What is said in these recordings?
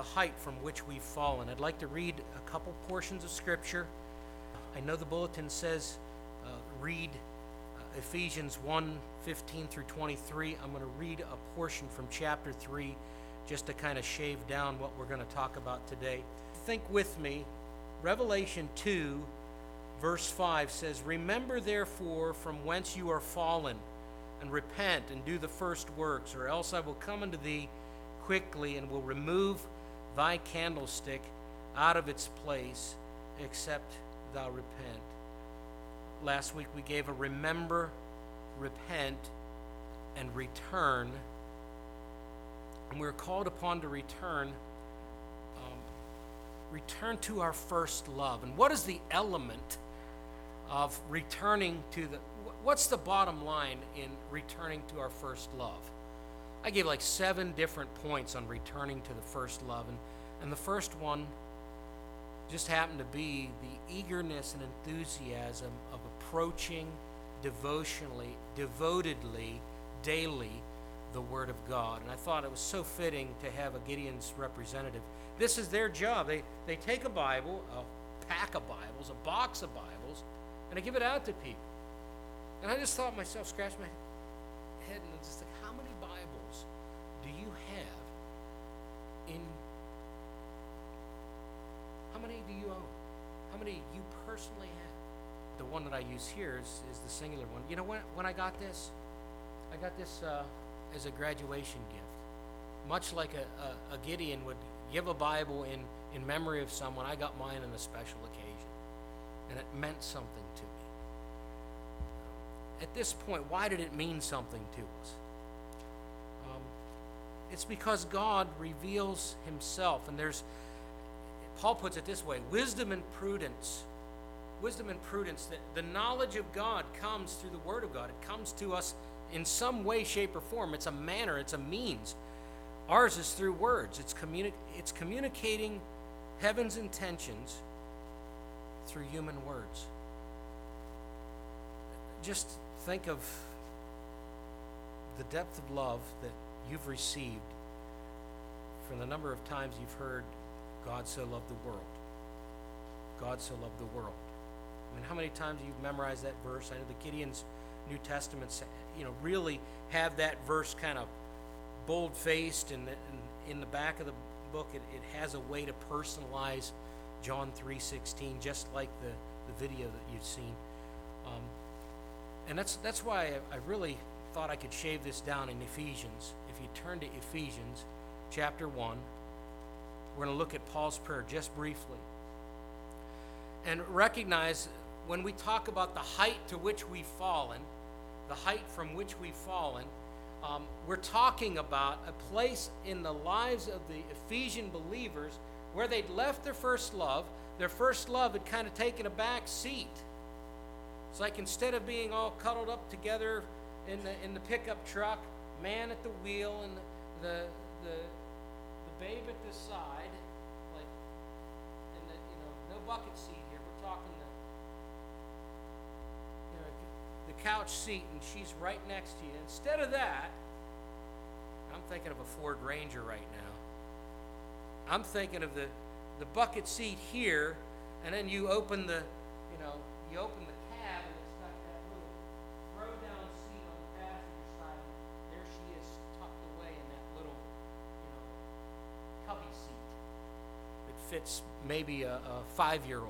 height from which we've fallen. I'd like to read a couple portions of Scripture. I know the bulletin says read Ephesians 1:15 through 23. I'm going to read a portion from chapter 3 just to kind of shave down what we're going to talk about today. Think with me. Revelation 2, verse 5 says, "Remember therefore from whence you are fallen, and repent and do the first works, or else I will come unto thee quickly and will remove thy candlestick out of its place, except thou repent." Last week we gave a remember, repent, and return. And we're called upon to return to our first love. And what is the element of returning to what's the bottom line in returning to our first love? I gave like 7 different points on returning to the first love. And the first one just happened to be the eagerness and enthusiasm of approaching devotionally, devotedly, daily, the Word of God. And I thought it was so fitting to have a Gideon's representative. This is their job. They take a Bible, a pack of Bibles, a box of Bibles, and they give it out to people. And I just thought to myself, scratched my head, and just like, how many Bibles do you have in? How many do you own? How many you personally have? The one that I use here is the singular one. You know, when I got this as a graduation gift. Much like a Gideon would give a Bible in memory of someone, I got mine on a special occasion. And it meant something to me. At this point, why did it mean something to us? It's because God reveals himself. And Paul puts it this way, wisdom and prudence. Wisdom and prudence, the knowledge of God comes through the Word of God. It comes to us in some way, shape, or form. It's a manner, it's a means. Ours is through words. It's communicating heaven's intentions through human words. Just think of the depth of love that you've received from the number of times you've heard, God so loved the world. God so loved the world. I mean, how many times you've memorized that verse? I know the Gideon's New Testaments, really have that verse kind of bold-faced, and in the back of the book, it has a way to personalize John 3:16, just like the video that you've seen. And that's why I really thought I could shave this down in Ephesians. If you turn to Ephesians chapter 1, we're going to look at Paul's prayer just briefly. And recognize when we talk about the height to which we've fallen, the height from which we've fallen, we're talking about a place in the lives of the Ephesian believers where they'd left their first love. Their first love had kind of taken a back seat. It's like instead of being all cuddled up together in the pickup truck, man at the wheel and the babe at the side, like, and no bucket seat here. We're talking the couch seat, and she's right next to you. Instead of that, I'm thinking of a Ford Ranger right now. I'm thinking of the bucket seat here, and then you open the cab, and it's got that little throw-down seat on the passenger side. And there she is, tucked away in that little, cubby seat. It fits maybe a 5-year-old.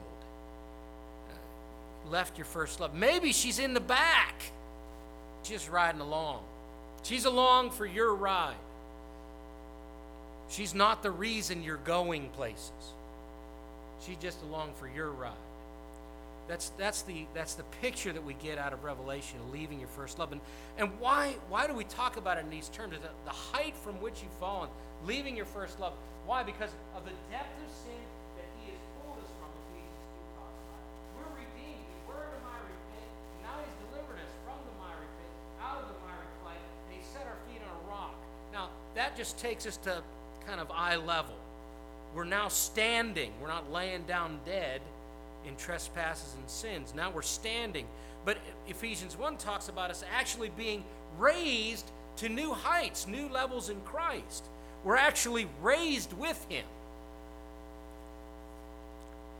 Left your first love. Maybe she's in the back, just riding along. She's along for your ride. She's not the reason you're going places. She's just along for your ride. That's the picture that we get out of Revelation, leaving your first love. And why do we talk about it in these terms? The height from which you've fallen, leaving your first love. Why? Because of the depth of sin that he has pulled us from. Ephesians 2 talks about. We're redeemed. We were in the miry pit. Now he's delivered us from the miry pit, out of the miry clay, and he set our feet on a rock. Now, that just takes us to kind of eye level. We're now standing. We're not laying down dead in trespasses and sins. Now we're standing. But Ephesians 1 talks about us actually being raised to new heights, new levels in Christ. We're actually raised with him.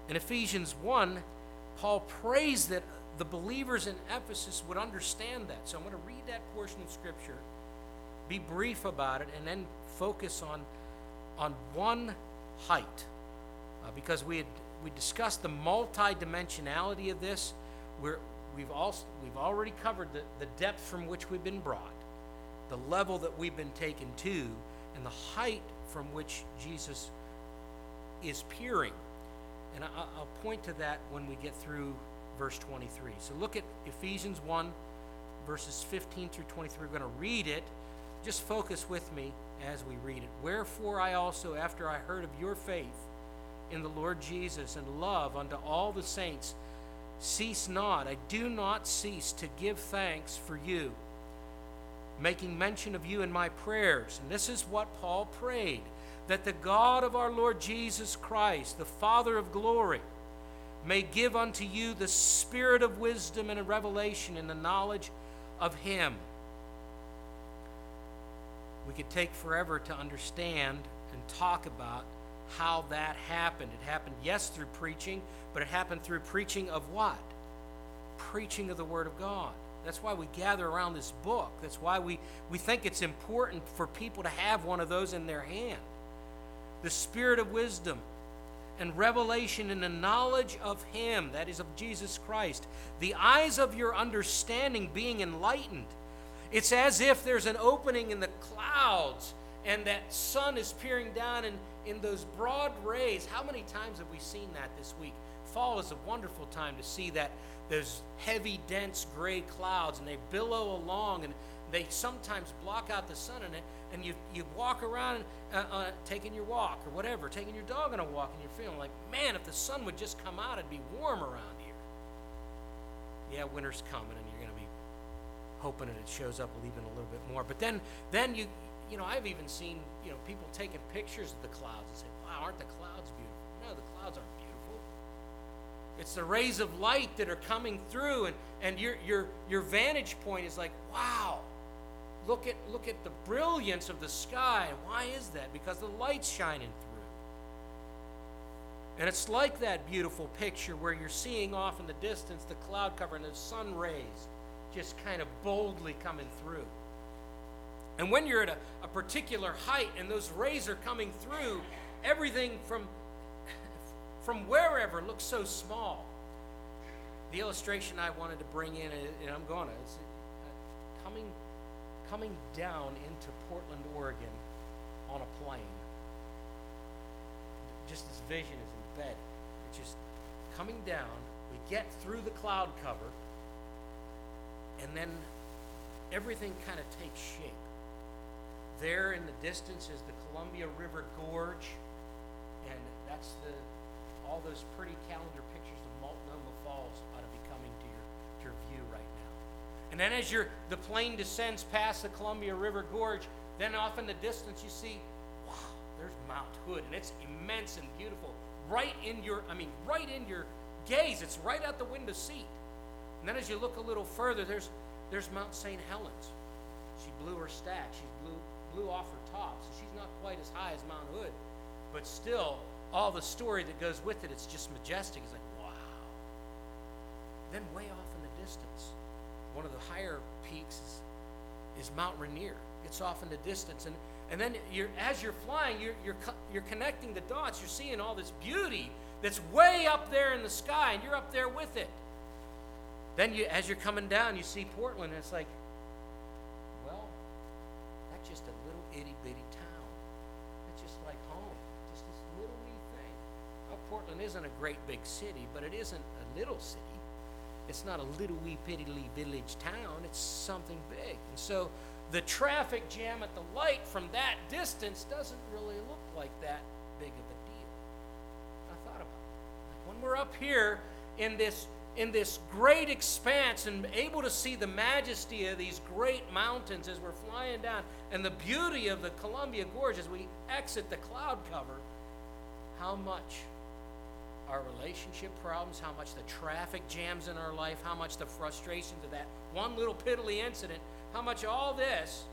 In Ephesians 1, Paul prays that the believers in Ephesus would understand that. So I'm going to read that portion of Scripture, be brief about it, and then focus on one height. Because we discussed the multidimensionality of this. We've already covered the depth from which we've been brought, the level that we've been taken to, and the height from which Jesus is peering. And I'll point to that when we get through verse 23. So look at Ephesians 1, verses 15 through 23. We're going to read it. Just focus with me as we read it. Wherefore I also, after I heard of your faith in the Lord Jesus and love unto all the saints, cease not, I do not cease to give thanks for you, making mention of you in my prayers. And this is what Paul prayed, that the God of our Lord Jesus Christ, the Father of glory, may give unto you the spirit of wisdom and a revelation in the knowledge of him. We could take forever to understand and talk about how that happened. It happened, yes, through preaching, but it happened through preaching of what? Preaching of the Word of God. That's why we gather around this book. That's why we think it's important for people to have one of those in their hand. The spirit of wisdom and revelation in the knowledge of him, that is of Jesus Christ. The eyes of your understanding being enlightened. It's as if there's an opening in the clouds and that sun is peering down in those broad rays. How many times have we seen that this week? Fall is a wonderful time to see that, those heavy, dense gray clouds, and they billow along, and they sometimes block out the sun, and you walk around taking your walk or whatever, taking your dog on a walk, and you're feeling like, man, if the sun would just come out, it'd be warm around here. Yeah, winter's coming, and you're going to be hoping that it shows up even a little bit more. But then you know, I've even seen, people taking pictures of the clouds and say, wow, aren't the clouds beautiful? No, the clouds aren't beautiful. It's the rays of light that are coming through, and your vantage point is like, wow, look at the brilliance of the sky. Why is that? Because the light's shining through. And it's like that beautiful picture where you're seeing off in the distance the cloud cover and the sun rays just kind of boldly coming through. And when you're at a particular height and those rays are coming through, everything from wherever looks so small. The illustration I wanted to bring in, and I'm going to, is coming down into Portland, Oregon on a plane. Just this vision is embedded. It's just coming down, we get through the cloud cover, and then everything kind of takes shape. There in the distance is the Columbia River Gorge, and that's all those pretty calendar pictures of Multnomah Falls ought to be coming to your view right now. And then as the plane descends past the Columbia River Gorge, then off in the distance you see, wow, there's Mount Hood, and it's immense and beautiful. Right in your gaze, it's right out the window seat. And then as you look a little further, there's Mount St. Helens. She blew her stack. She blew off her top, so she's not quite as high as Mount Hood, but still, all the story that goes with it, it's just majestic. It's like, wow. Then way off in the distance, one of the higher peaks is Mount Rainier. It's off in the distance, and then as you're flying, you're connecting the dots. You're seeing all this beauty that's way up there in the sky, and you're up there with it. Then as you're coming down, you see Portland, and it's like, well, that's just a little itty-bitty town. It's just like home, just this little wee thing. Well, Portland isn't a great big city, but it isn't a little city. It's not a little wee piddly village town. It's something big. And so the traffic jam at the light from that distance doesn't really look like that big of a deal. I thought about it. Like when we're up here in this great expanse and able to see the majesty of these great mountains as we're flying down and the beauty of the Columbia Gorge as we exit the cloud cover, how much our relationship problems, how much the traffic jams in our life, how much the frustrations of that one little piddly incident, how much all this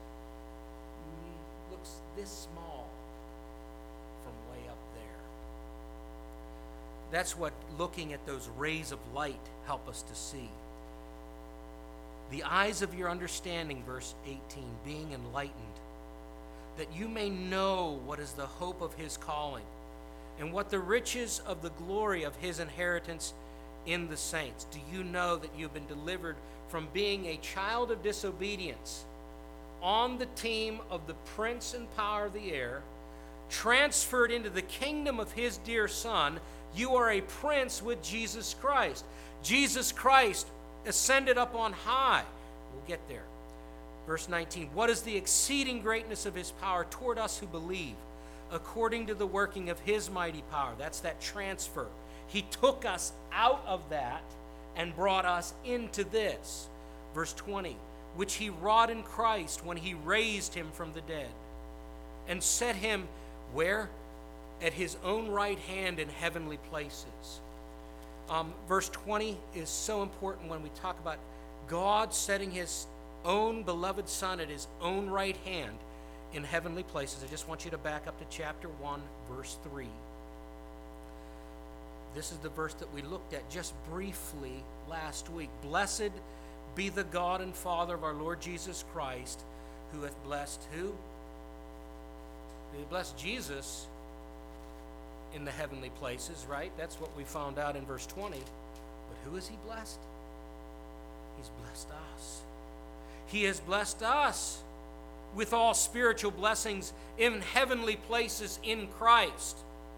looks this small from way up there. That's what looking at those rays of light help us to see. The eyes of your understanding, verse 18, being enlightened, that you may know what is the hope of his calling, and what the riches of the glory of his inheritance in the saints. Do you know that you've been delivered from being a child of disobedience on the team of the prince and power of the air, transferred into the kingdom of his dear Son? You are a prince with Jesus Christ. Jesus Christ ascended up on high. We'll get there. Verse 19, what is the exceeding greatness of his power toward us who believe, according to the working of his mighty power? That's that transfer. He took us out of that and brought us into this. Verse 20, which he wrought in Christ when he raised him from the dead and set him where? At his own right hand in heavenly places. Verse 20 is so important when we talk about God setting his own beloved Son at his own right hand in heavenly places. I just want you to back up to chapter 1, verse 3. This is the verse that we looked at just briefly last week. Blessed be the God and Father of our Lord Jesus Christ, who hath blessed who? He blessed Jesus in the heavenly places, right? That's what we found out in verse 20. But who is he blessed? He's blessed us. He has blessed us with all spiritual blessings in heavenly places in Christ.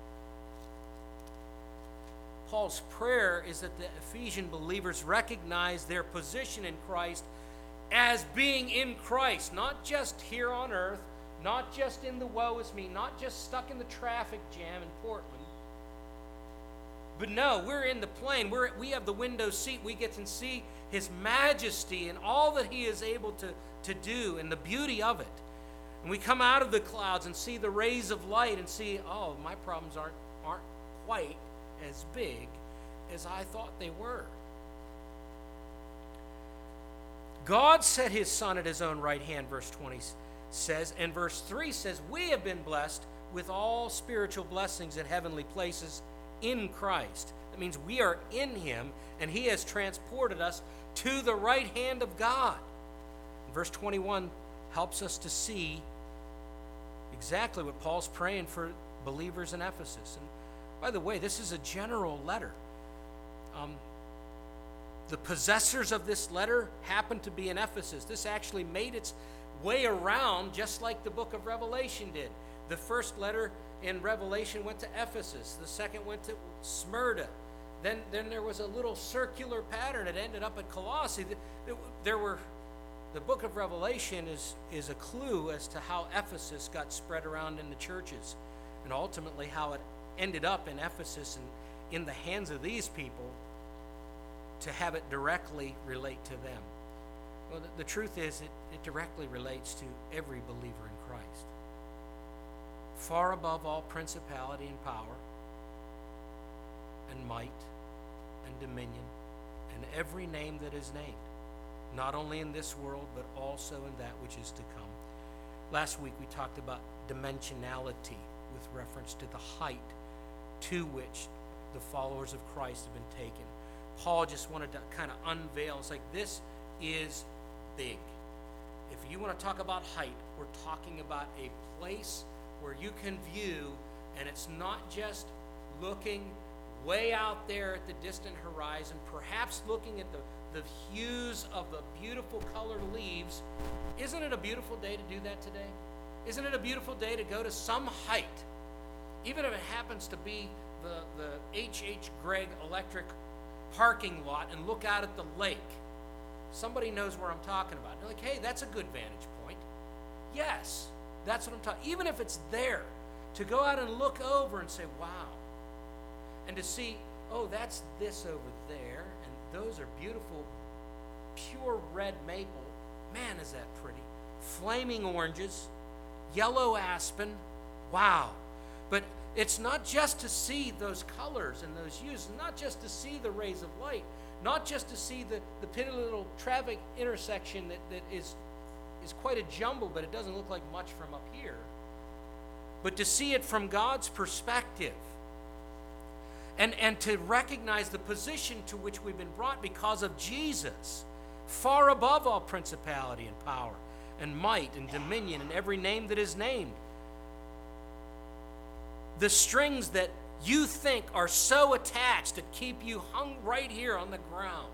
Paul's prayer is that the Ephesian believers recognize their position in Christ as being in Christ, not just here on earth, not just in the woe is me, not just stuck in the traffic jam in Portland. But no, we're in the plane. We have the window seat. We get to see his majesty and all that he is able to do and the beauty of it. And we come out of the clouds and see the rays of light and see, oh, my problems aren't quite as big as I thought they were. God set his Son at his own right hand, verse 20 says, and verse 3 says, we have been blessed with all spiritual blessings in heavenly places in Christ. That means we are in him, and he has transported us to the right hand of God. Verse 21 helps us to see exactly what Paul's praying for believers in Ephesus. And by the way, this is a general letter. The possessors of this letter happened to be in Ephesus. This actually made its way around just like the book of Revelation did. The first letter in Revelation went to Ephesus. The second went to Smyrna. Then there was a little circular pattern. It ended up at Colossae. The book of Revelation is a clue as to how Ephesus got spread around in the churches, and ultimately how it ended up in Ephesus and in the hands of these people to have it directly relate to them. Well, the truth is it directly relates to every believer in Christ. Far above all principality and power and might and dominion and every name that is named, not only in this world but also in that which is to come. Last week we talked about dimensionality with reference to the height to which the followers of Christ have been taken. Paul just wanted to kind of unveil. It's like, this is big. If you want to talk about height, we're talking about a place where you can view, and it's not just looking way out there at the distant horizon, perhaps looking at the hues of the beautiful colored leaves. Isn't it a beautiful day to do that today? Isn't it a beautiful day to go to some height, even if it happens to be the H.H. Gregg Electric parking lot, and look out at the lake? Somebody knows where I'm talking about. They're like, hey, that's a good vantage point. Yes, that's what I'm talking. Even if it's there, to go out and look over and say, wow. And to see, oh, that's this over there, and those are beautiful, pure red maple. Man, is that pretty. Flaming oranges, yellow aspen. Wow. But it's not just to see those colors and those hues, not just to see the rays of light, not just to see the piddly little traffic intersection that is quite a jumble, but it doesn't look like much from up here, but to see it from God's perspective. and to recognize the position to which we've been brought because of Jesus, far above all principality and power and might and dominion and every name that is named. The strings that you think are so attached that keep you hung right here on the ground.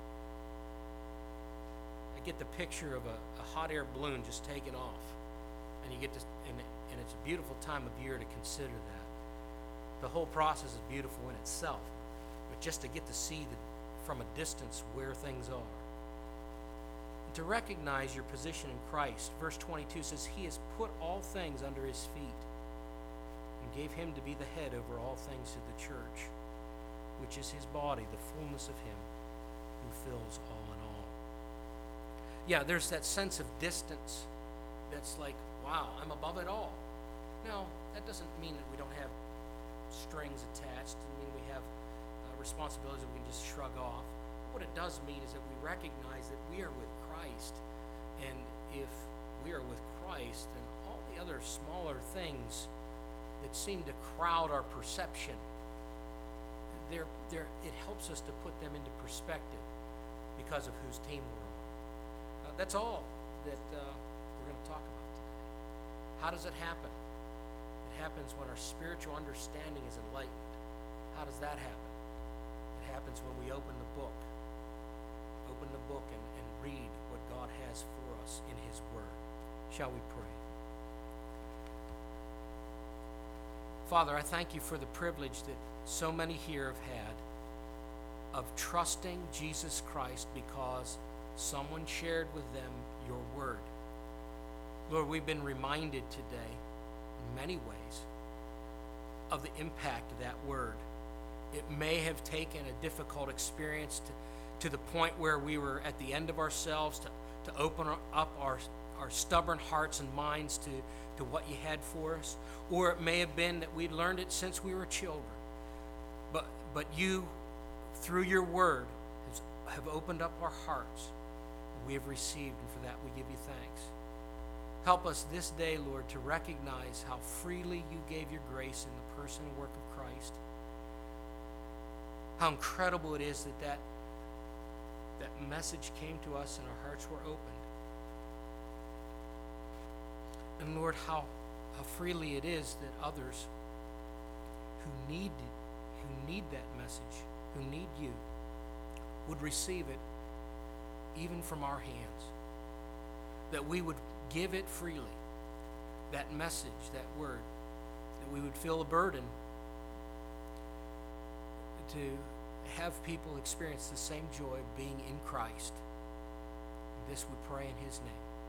I get the picture of a hot air balloon just taking off, and you get to, and it's a beautiful time of year to consider that. The whole process is beautiful in itself, but just to get to see from a distance where things are. And to recognize your position in Christ, verse 22 says, He has put all things under His feet and gave Him to be the head over all things to the church, which is His body, the fullness of Him who fills all in all. Yeah, there's that sense of distance that's like, wow, I'm above it all. Now, that doesn't mean that we don't have strings attached. I mean, we have responsibilities that we can just shrug off. But what it does mean is that we recognize that we are with Christ. And if we are with Christ, then all the other smaller things that seem to crowd our perception, it helps us to put them into perspective because of whose team we're on. That's all that we're going to talk about today. How does it happen? It happens when our spiritual understanding is enlightened. How does that happen? It happens when we open the book. Open the book and read what God has for us in His Word. Shall we pray? Father, I thank You for the privilege that so many here have had of trusting Jesus Christ because someone shared with them Your Word. Lord, we've been reminded today in many ways of the impact of that Word. It may have taken a difficult experience to the point where we were at the end of ourselves to open up our stubborn hearts and minds to what You had for us. Or it may have been that we'd learned it since we were children. But You, through Your Word, have opened up our hearts. We have received, and for that we give You thanks. Help us this day, Lord, to recognize how freely You gave Your grace in the person and work of Christ. How incredible it is that message came to us and our hearts were opened. And Lord, how freely it is that others who need that message, who need You, would receive it even from our hands. That we would give it freely, that message, that word, that we would feel a burden to have people experience the same joy of being in Christ. This we pray in His name.